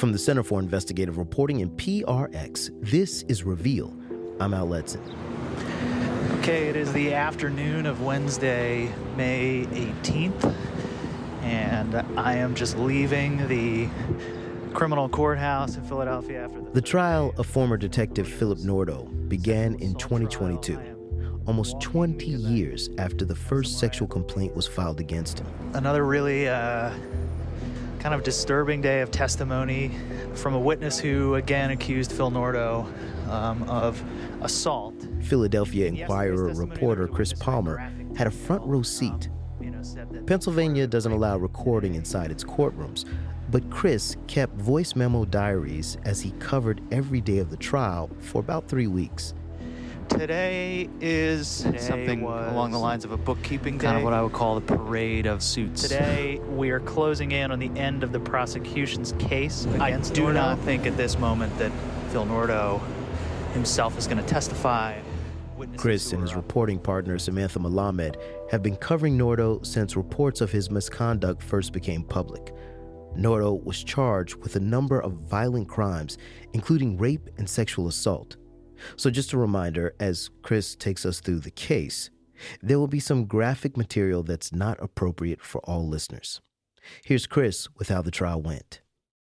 From the Center for Investigative Reporting and PRX, this is Reveal. I'm Al Letson. Okay, it is the afternoon of Wednesday, May 18th, and I am just leaving the criminal courthouse in Philadelphia after the trial of former detective Philip Nordo began in 2022, almost 20 years after the first sexual complaint was filed against him. Another really kind of disturbing day of testimony from a witness who again accused Phil Nordo of assault. Philadelphia Inquirer reporter Chris Palmer had a front row seat. Pennsylvania doesn't allow recording inside its courtrooms, but Chris kept voice memo diaries as he covered every day of the trial for about 3 weeks. Today something along the lines of a bookkeeping day. Kind of what I would call the parade of suits. Today, we are closing in on the end of the prosecution's case against Nordo. I do not think at this moment that Phil Nordo himself is going to testify. Chris and his reporting partner, Samantha Malamed, have been covering Nordo since reports of his misconduct first became public. Nordo was charged with a number of violent crimes, including rape and sexual assault. So just a reminder, as Chris takes us through the case, there will be some graphic material that's not appropriate for all listeners. Here's Chris with how the trial went.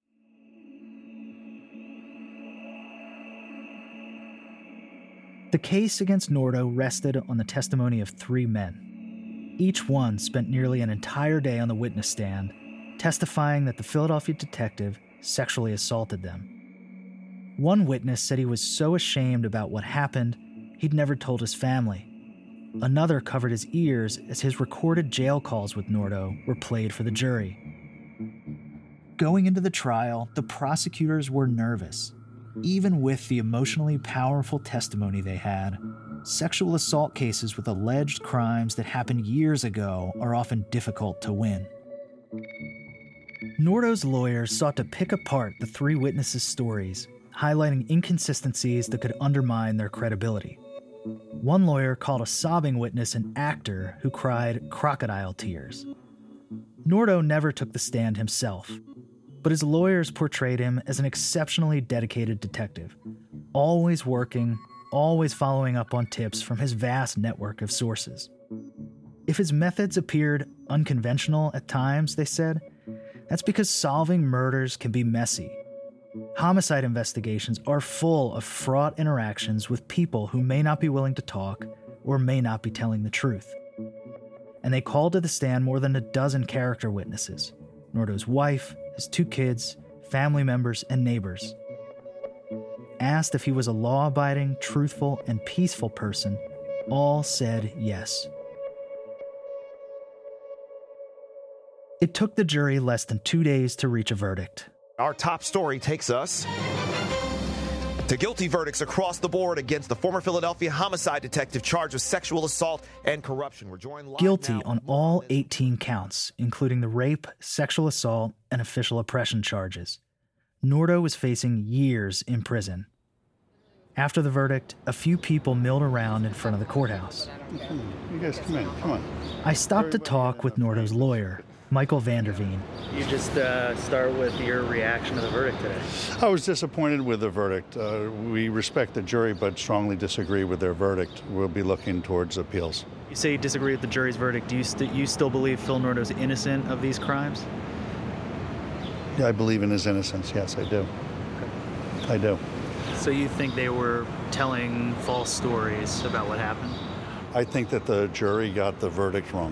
The case against Nordo rested on the testimony of 3 men. Each one spent nearly an entire day on the witness stand, testifying that the Philadelphia detective sexually assaulted them. One witness said he was so ashamed about what happened, he'd never told his family. Another covered his ears as his recorded jail calls with Nordo were played for the jury. Going into the trial, the prosecutors were nervous. Even with the emotionally powerful testimony they had, sexual assault cases with alleged crimes that happened years ago are often difficult to win. Nordo's lawyers sought to pick apart the 3 witnesses' stories, highlighting inconsistencies that could undermine their credibility. One lawyer called a sobbing witness an actor who cried crocodile tears. Nordo never took the stand himself, but his lawyers portrayed him as an exceptionally dedicated detective, always working, always following up on tips from his vast network of sources. If his methods appeared unconventional at times, they said, that's because solving murders can be messy. Homicide investigations are full of fraught interactions with people who may not be willing to talk or may not be telling the truth. And they called to the stand more than a dozen character witnesses: Nordo's wife, his 2 kids, family members, and neighbors. Asked if he was a law-abiding, truthful, and peaceful person, all said yes. It took the jury less than 2 days to reach a verdict. Our top story takes us to guilty verdicts across the board against the former Philadelphia homicide detective charged with sexual assault and corruption. We're joined live guilty now on all 18 counts, including the rape, sexual assault, and official oppression charges. Nordo was facing years in prison. After the verdict, a few people milled around in front of the courthouse. You guys come in, come on. I stopped to talk with Nordo's lawyer, Michael Vanderveen. You just start with your reaction to the verdict today. I was disappointed with the verdict. We respect the jury, but strongly disagree with their verdict. We'll be looking towards appeals. You say you disagree with the jury's verdict. Do you still believe Phil Nordo's innocent of these crimes? Yeah, I believe in his innocence. Yes, I do. I do. So you think they were telling false stories about what happened? I think that the jury got the verdict wrong.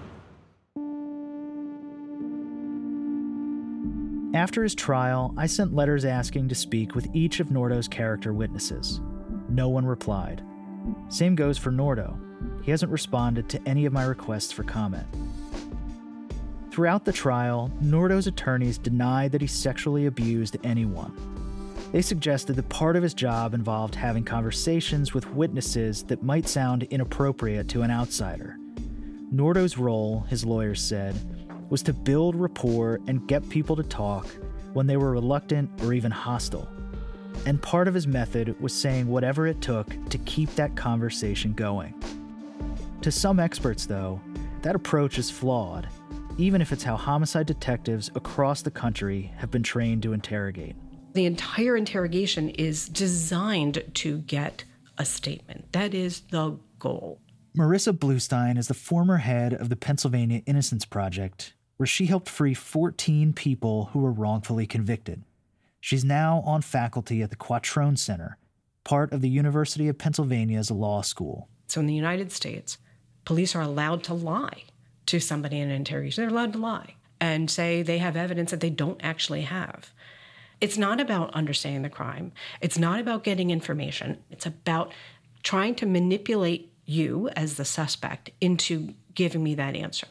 After his trial, I sent letters asking to speak with each of Nordo's character witnesses. No one replied. Same goes for Nordo. He hasn't responded to any of my requests for comment. Throughout the trial, Nordo's attorneys denied that he sexually abused anyone. They suggested that part of his job involved having conversations with witnesses that might sound inappropriate to an outsider. Nordo's role, his lawyers said, was to build rapport and get people to talk when they were reluctant or even hostile. And part of his method was saying whatever it took to keep that conversation going. To some experts, though, that approach is flawed. even if it's how homicide detectives across the country have been trained to interrogate. The entire interrogation is designed to get a statement. That is the goal. Marissa Bluestein is the former head of the Pennsylvania Innocence Project, where she helped free 14 people who were wrongfully convicted. She's now on faculty at the Quattrone Center, part of the University of Pennsylvania's law school. So in the United States, police are allowed to lie to somebody in an interrogation. They're allowed to lie and say they have evidence that they don't actually have. It's not about understanding the crime. It's not about getting information. It's about trying to manipulate you as the suspect into giving me that answer.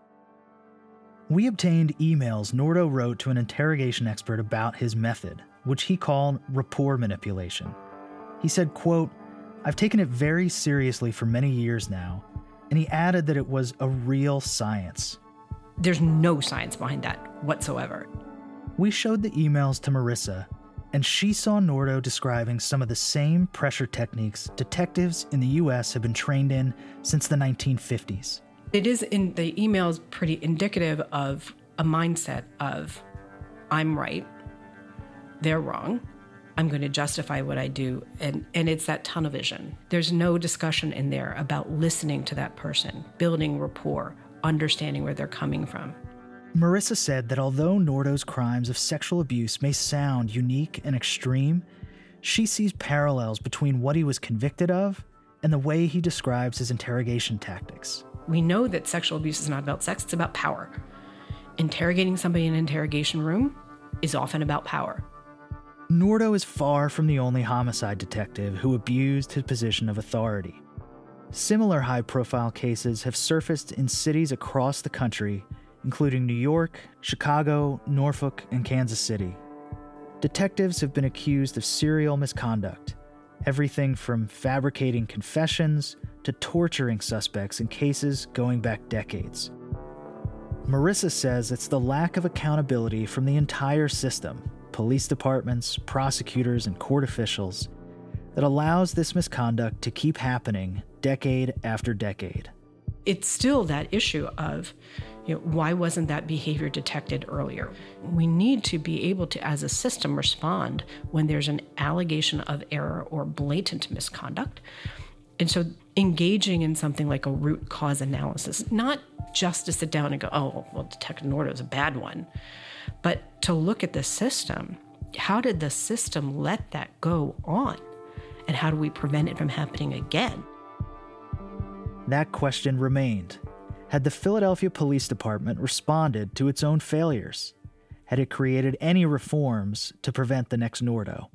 We obtained emails Nordo wrote to an interrogation expert about his method, which he called rapport manipulation. He said, quote, "I've taken it very seriously for many years now," and he added that it was a real science. There's no science behind that whatsoever. We showed the emails to Marissa, and she saw Nordo describing some of the same pressure techniques detectives in the U.S. have been trained in since the 1950s. It is in the emails pretty indicative of a mindset of, I'm right, they're wrong, I'm going to justify what I do, and it's that tunnel vision. There's no discussion in there about listening to that person, building rapport, understanding where they're coming from. Marissa said that although Nordo's crimes of sexual abuse may sound unique and extreme, she sees parallels between what he was convicted of and the way he describes his interrogation tactics. We know that sexual abuse is not about sex, it's about power. Interrogating somebody in an interrogation room is often about power. Nordo is far from the only homicide detective who abused his position of authority. Similar high-profile cases have surfaced in cities across the country, including New York, Chicago, Norfolk, and Kansas City. Detectives have been accused of serial misconduct, everything from fabricating confessions to torturing suspects in cases going back decades. Marissa says it's the lack of accountability from the entire system, police departments, prosecutors, and court officials, that allows this misconduct to keep happening decade after decade. It's still that issue of, why wasn't that behavior detected earlier? We need to be able to, as a system, respond when there's an allegation of error or blatant misconduct. And so engaging in something like a root cause analysis, not just to sit down and go, oh, well, Detective Nordo is a bad one, but to look at the system. How did the system let that go on? And how do we prevent it from happening again? That question remained. Had the Philadelphia Police Department responded to its own failures? Had it created any reforms to prevent the next Nordo?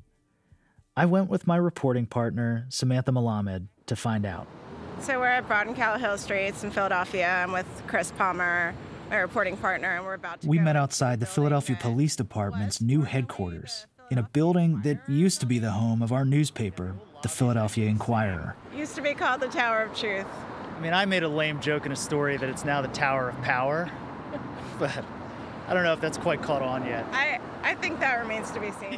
I went with my reporting partner, Samantha Malamed, to find out. So we're at Broad and Callowhill Streets in Philadelphia. I'm with Chris Palmer, my reporting partner, and we're about to We met outside the Philadelphia Police Department's new headquarters in a building that used to be the home of our newspaper, the Philadelphia Inquirer. Used to be called the Tower of Truth. I mean, I made a lame joke in a story that it's now the Tower of Power, but I don't know if that's quite caught on yet. I think that remains to be seen.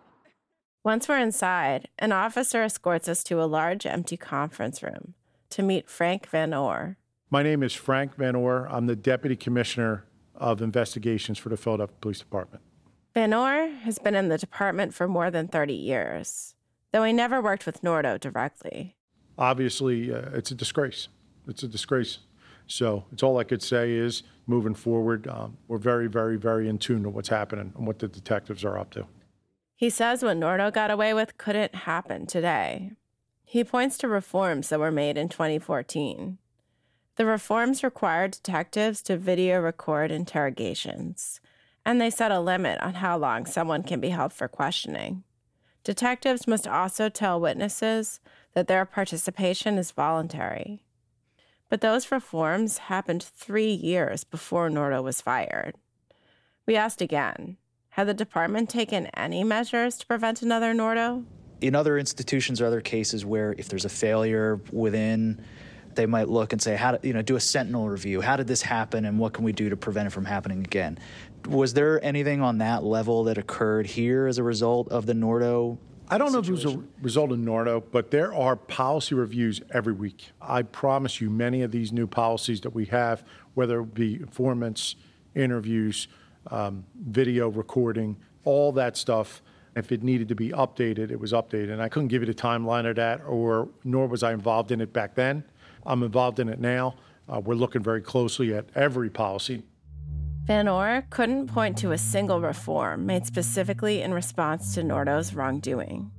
Once we're inside, an officer escorts us to a large empty conference room to meet Frank Van Oor. My name is Frank Van Oor. I'm the Deputy Commissioner of Investigations for the Philadelphia Police Department. Van Oor has been in the department for more than 30 years, though he never worked with Nordo directly. Obviously, it's a disgrace. It's a disgrace. So it's all I could say is, moving forward, we're very, very, very in tune to what's happening and what the detectives are up to. He says what Nordo got away with couldn't happen today. He points to reforms that were made in 2014. The reforms required detectives to video record interrogations, and they set a limit on how long someone can be held for questioning. Detectives must also tell witnesses that their participation is voluntary. But those reforms happened 3 years before Nordo was fired. We asked again, had the department taken any measures to prevent another Nordo? In other institutions or other cases where if there's a failure within, they might look and say, do a sentinel review. How did this happen and what can we do to prevent it from happening again? Was there anything on that level that occurred here as a result of the Nordo I don't know if it was a result of Nordo, but there are policy reviews every week. I promise you many of these new policies that we have, whether it be informants, interviews, video recording, all that stuff. If it needed to be updated, it was updated. And I couldn't give you the timeline of that, nor was I involved in it back then. I'm involved in it now. We're looking very closely at every policy. Van Oor couldn't point to a single reform made specifically in response to Nordo's wrongdoing.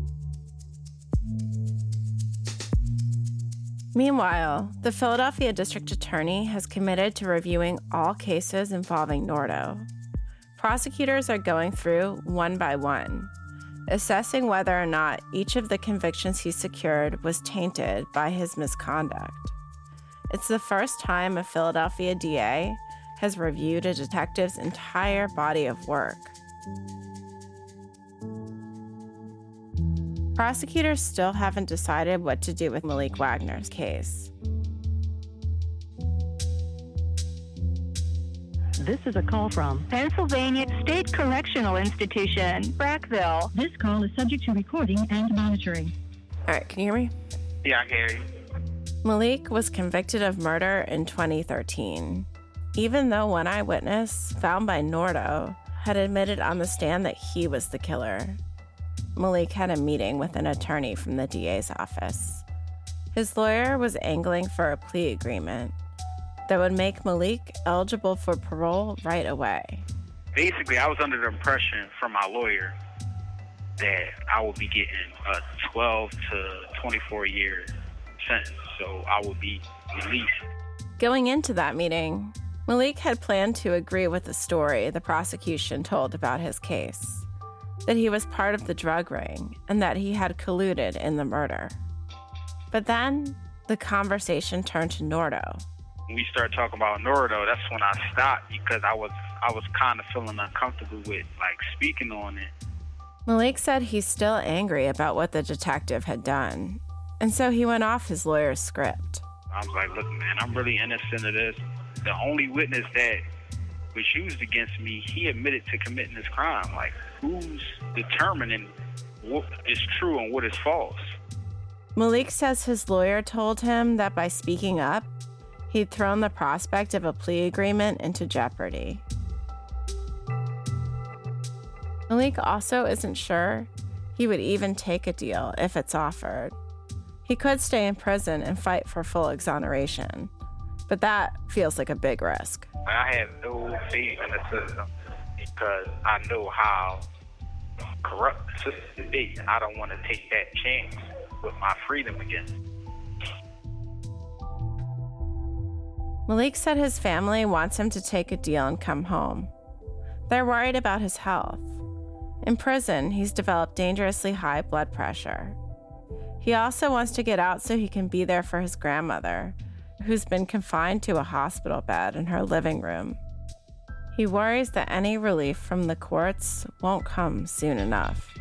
Meanwhile, the Philadelphia District Attorney has committed to reviewing all cases involving Nordo. Prosecutors are going through one by one, assessing whether or not each of the convictions he secured was tainted by his misconduct. It's the first time a Philadelphia DA has reviewed a detective's entire body of work. Prosecutors still haven't decided what to do with Malik Wagner's case. This is a call from Pennsylvania State Correctional Institution, Brackville. This call is subject to recording and monitoring. All right, can you hear me? Yeah, I can hear you. Malik was convicted of murder in 2013, even though one eyewitness, found by Nordo, had admitted on the stand that he was the killer. Malik had a meeting with an attorney from the DA's office. His lawyer was angling for a plea agreement that would make Malik eligible for parole right away. Basically, I was under the impression from my lawyer that I would be getting a 12 to 24-year sentence, so I would be released. Going into that meeting, Malik had planned to agree with the story the prosecution told about his case, that he was part of the drug ring and that he had colluded in the murder. But then the conversation turned to Nordo. When we started talking about Nordo, that's when I stopped because I was kind of feeling uncomfortable with speaking on it. Malik said he's still angry about what the detective had done, and so he went off his lawyer's script. I was like, look, man, I'm really innocent of this. The only witness that was used against me, he admitted to committing this crime. Who's determining what is true and what is false? Malik says his lawyer told him that by speaking up, he'd thrown the prospect of a plea agreement into jeopardy. Malik also isn't sure he would even take a deal if it's offered. He could stay in prison and fight for full exoneration, but that feels like a big risk. I have no faith in the system because I know how corrupt the system is. I don't want to take that chance with my freedom again. Malik said his family wants him to take a deal and come home. They're worried about his health. In prison, he's developed dangerously high blood pressure. He also wants to get out so he can be there for his grandmother, who's been confined to a hospital bed in her living room. He worries that any relief from the courts won't come soon enough.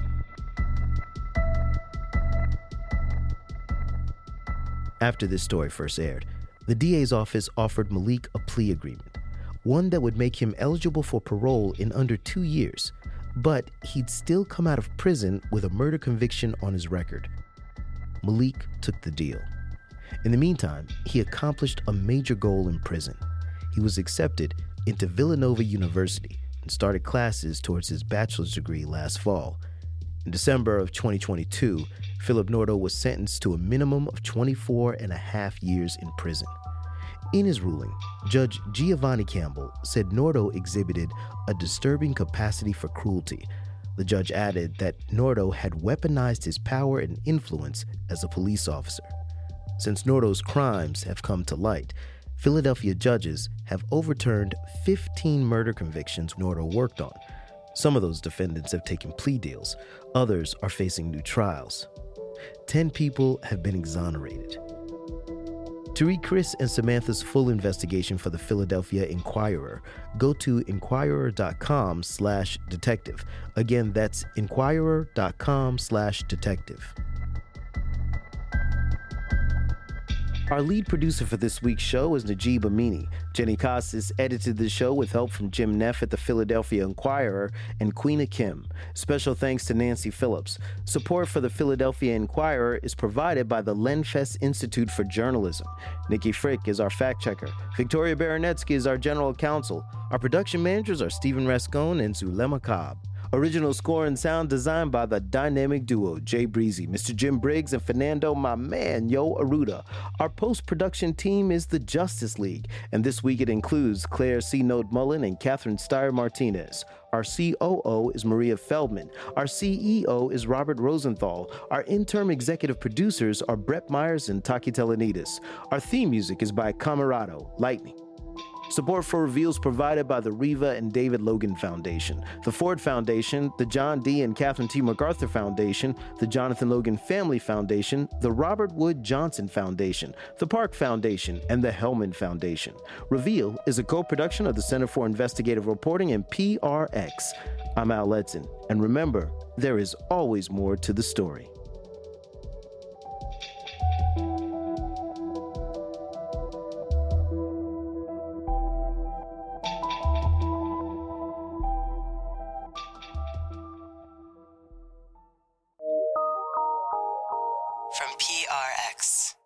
After this story first aired, the DA's office offered Malik a plea agreement, one that would make him eligible for parole in under 2 years, but he'd still come out of prison with a murder conviction on his record. Malik took the deal. In the meantime, he accomplished a major goal in prison. He was accepted into Villanova University and started classes towards his bachelor's degree last fall. In December of 2022, Philip Nordo was sentenced to a minimum of 24 and a half years in prison. In his ruling, Judge Giovanni Campbell said Nordo exhibited a disturbing capacity for cruelty. The judge added that Nordo had weaponized his power and influence as a police officer. Since Nordo's crimes have come to light, Philadelphia judges have overturned 15 murder convictions Nordo worked on. Some of those defendants have taken plea deals. Others are facing new trials. 10 people have been exonerated. To read Chris and Samantha's full investigation for the Philadelphia Inquirer, go to inquirer.com/detective. Again, that's inquirer.com/detective. Our lead producer for this week's show is Najib Amini. Jenny Costas edited the show with help from Jim Neff at the Philadelphia Inquirer and Queena Kim. Special thanks to Nancy Phillips. Support for the Philadelphia Inquirer is provided by the Lenfest Institute for Journalism. Nikki Frick is our fact checker. Victoria Baranetsky is our general counsel. Our production managers are Stephen Rascone and Zulema Cobb. Original score and sound designed by the dynamic duo Jay Breezy, Mr. Jim Briggs, and Fernando, my man, Yo Aruda. Our post-production team is the Justice League, and this week it includes Claire C. Node Mullen and Catherine Steyer Martinez. Our COO is Maria Feldman. Our CEO is Robert Rosenthal. Our interim executive producers are Brett Myers and Taki Telenidis. Our theme music is by Camerado, Lightning. Support for Reveals provided by the Reva and David Logan Foundation, the Ford Foundation, the John D. and Catherine T. MacArthur Foundation, the Jonathan Logan Family Foundation, the Robert Wood Johnson Foundation, the Park Foundation, and the Hellman Foundation. Reveal is a co-production of the Center for Investigative Reporting and PRX. I'm Al Letson, and remember, there is always more to the story. From PRX.